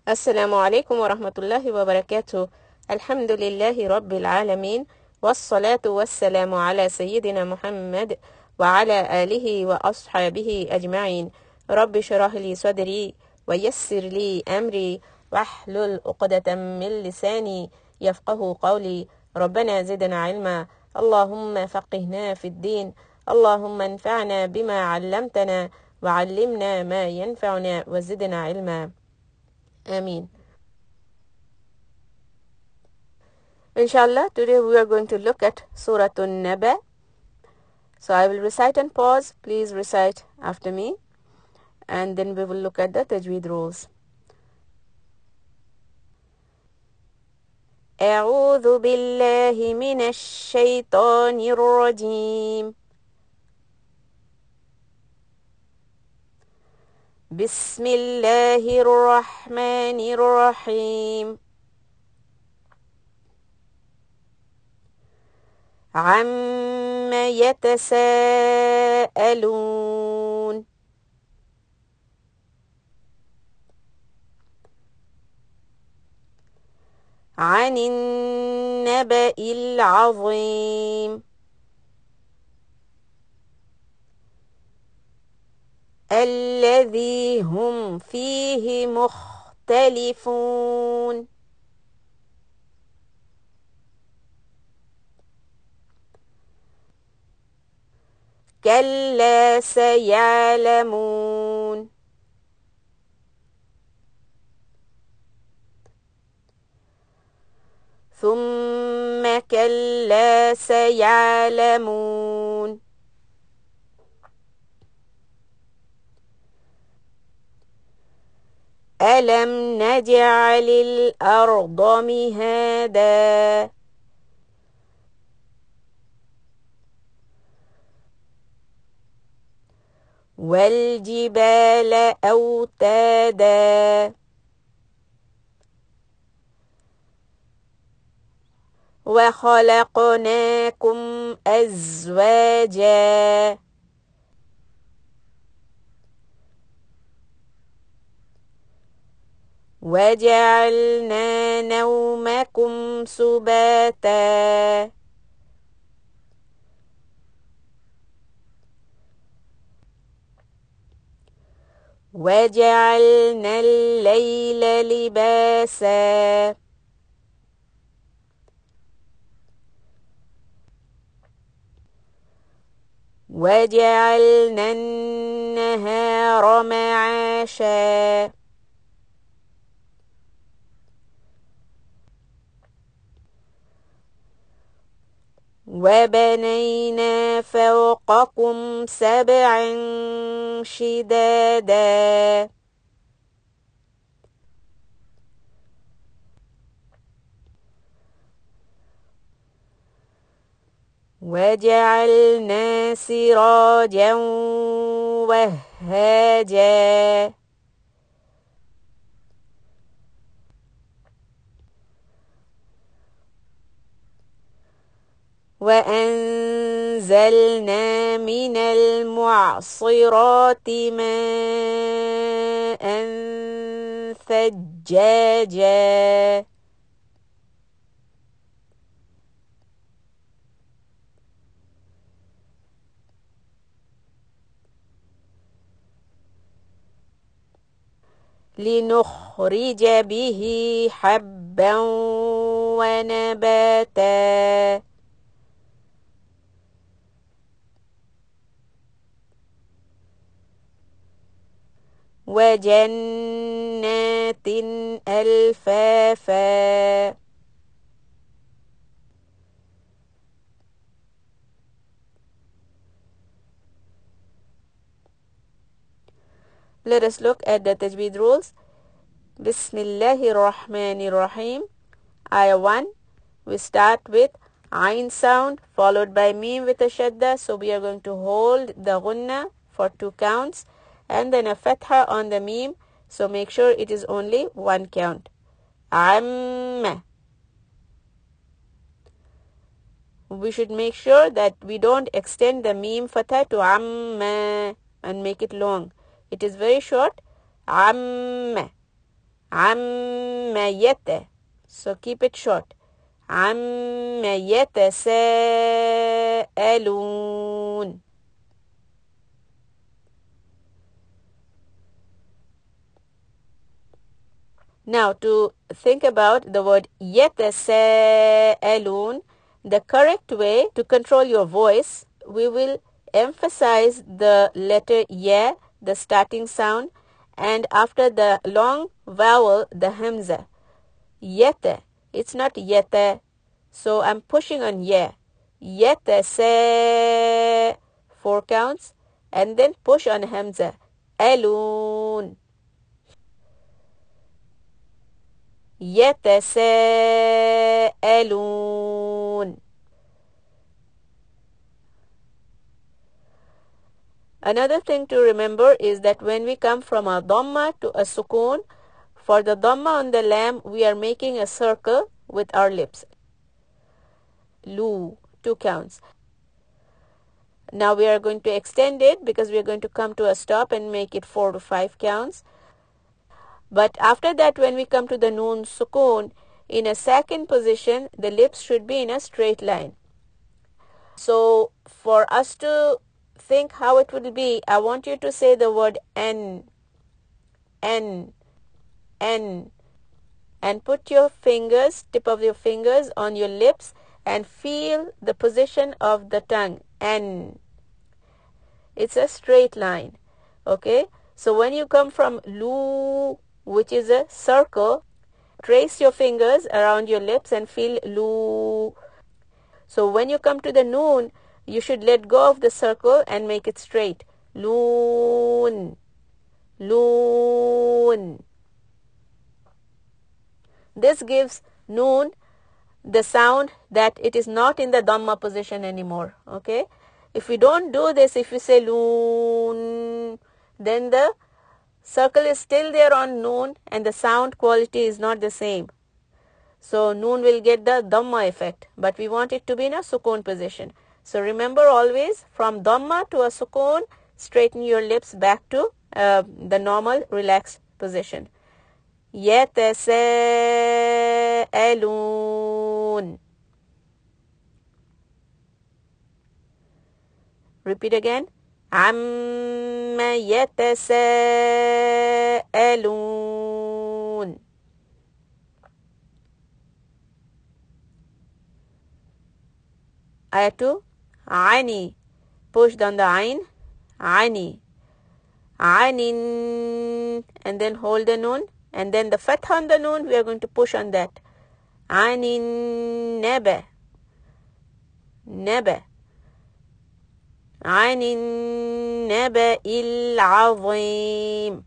السلام عليكم ورحمة الله وبركاته. الحمد لله رب العالمين، والصلاة والسلام على سيدنا محمد وعلى آله وأصحابه أجمعين. رب اشرح لي صدري ويسر لي أمري واحلل عقدة من لساني يفقه قولي. ربنا زدنا علما، اللهم فقهنا في الدين، اللهم انفعنا بما علمتنا وعلمنا ما ينفعنا وزدنا علما. Ameen. Inshallah, today we are going to look at Surah An-Naba. So I will recite and pause. Please recite after me. And then we will look at the Tajweed rules. أعوذ بالله من الشيطان الرجيم. بسم الله الرحمن الرحيم. عم يتساءلون. عن النبأ العظيم الذي هم فيه مختلفون. كلا سيعلمون. ثم كلا سيعلمون. ألم نجعل الأرض مهادا والجبال أوتادا وخلقناكم أزواجا وجعلنا نومكم سباتا وجعلنا الليل لباسا وجعلنا النهار معاشا وبنينا فوقكم سبعا شدادا وجعلنا سراجا وهاجا وأنزلنا من المعصرات ماء ثجاجا لنخرج به حبا ونباتا وجنات ألفافا Let us look at the Tajweed rules. Bismillahir Rahmanir Rahim. Ayah 1. We start with Ain sound followed by Mim with a shadda. So we are going to hold the gunna for 2 counts and then a fatha on the Mim. So make sure it is only 1 count. Amma. We should make sure that we don't extend the Mim fatha to Amma and make it long. It is very short. Amma. عَمَّ يَتَ. So keep it short. عَمَّ يَتَسَاءَلُونَ. Now, to think about the word يَتَسَاءَلُونَ, the correct way to control your voice, we will emphasize the letter ya, the starting sound, and after the long vowel, the hamza. Yata. It's not yata. So I'm pushing on ya. Yata sa. 4 counts. And then push on hamza. Alun. يتساءلون. Another thing to remember is that when we come from a dhamma to a sukoon, for the dhamma on the lam, we are making a circle with our lips. Lu, 2 counts. Now we are going to extend it because we are going to come to a stop and make it 4 to 5 counts. But after that, when we come to the noon sukoon, in a second position, the lips should be in a straight line. So for us to think how it will be, I want you to say the word N, N, N, and put your fingers, tip of your fingers on your lips and feel the position of the tongue, N. It's a straight line, okay? So when you come from Lu, which is a circle, trace your fingers around your lips and feel Lu. So when you come to the noon, you should let go of the circle and make it straight. Loon. Loon. This gives noon the sound that it is not in the dhamma position anymore. Okay? If we don't do this, if we say loon, then the circle is still there on noon and the sound quality is not the same. So noon will get the dhamma effect, but we want it to be in a sukoon position. So remember always, from dhamma to a sukoon, straighten your lips back to the normal relaxed position. يَتَسَاءَلُونَ. Repeat again. عَمَّ يَتَسَاءَلُونَ. Ayah 2. Ani. Push down the ain. Ani. Anin. And then hold the noon. And then the fatha on the noon, we are going to push on that. Anin naba. Naba. Anin naba il azim.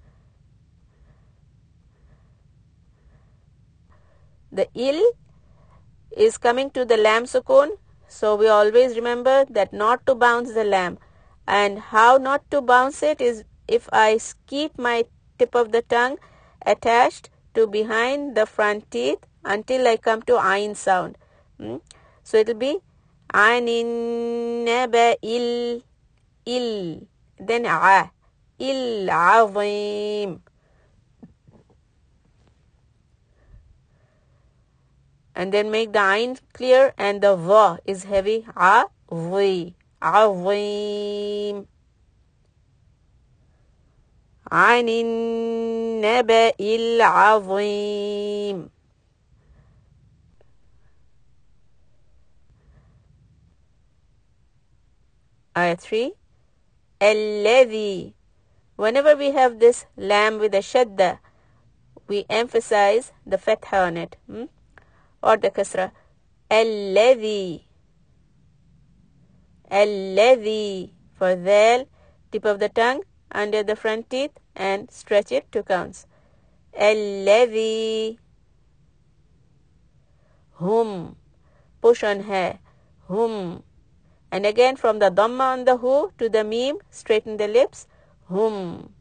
The il is coming to the lam sukoon. So we always remember that not to bounce the lam. And how not to bounce it is if I keep my tip of the tongue attached to behind the front teeth until I come to ain sound. So it will be anin naba il, then a, il azim. And then make the ain clear and the va is heavy. Azim. Azim. عن النبأ العظيم. Ayah 3. الذي. Whenever we have this lam with a shadda, we emphasize the fatha on it. Or the kasra. الذي. الذي. For dhal, tip of the tongue under the front teeth and stretch it 2 counts. الذي. Hum. Push on ha. Hum. And again from the dhamma on the hu to the mim, straighten the lips. Hum.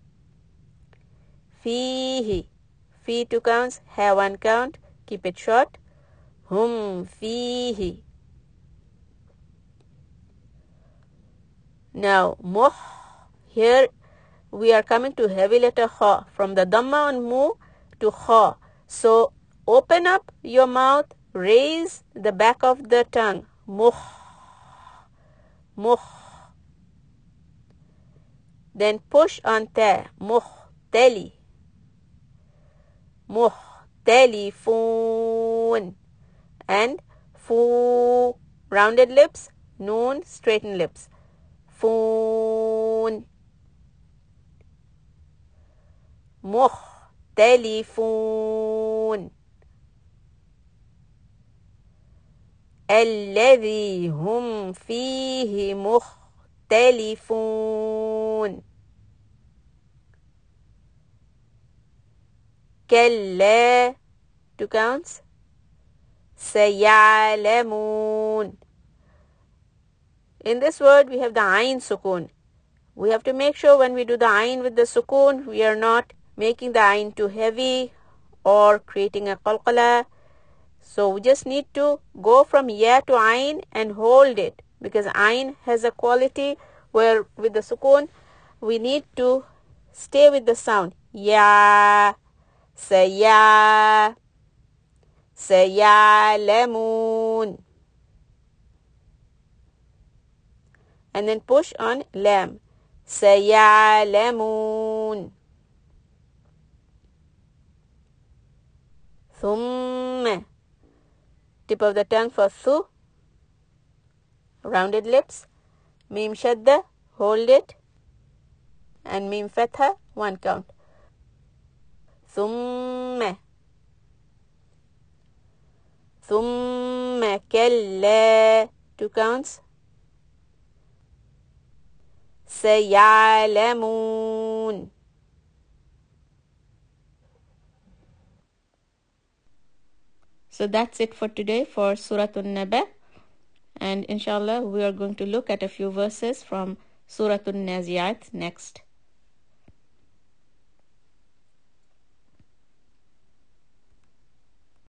Fihi. Fi 2 counts, ha 1 count. Keep it short. Hum fihi. Now, muh. Here we are coming to heavy letter ha. From the dhamma on mu to kha. So open up your mouth, raise the back of the tongue. Mukh, mukh. Then push on ta. Mukhtali, mukhtalifun. And fu, rounded lips, noon, straighten lips. Foon. مختلفون الذي هم فيه مختلفون كلا two counts سيعلمون. In this word we have the ayn sukun. We have to make sure when we do the ayn with the sukun, we are not making the ayn too heavy or creating a qalqala. So we just need to go from ya to ayn and hold it, because ayn has a quality where with the sukun we need to stay with the sound. Ya, saya, sayalamun. And then push on lam. سيعلمون. ثم, tip of the tongue for thu, rounded lips. Mim shadda, hold it. And mim fatha, one count. ثم كلا, two counts. سيعلمون. So that's it for today for Surah An-Naba. And inshallah we are going to look at a few verses from Surah An-Nazi'at next.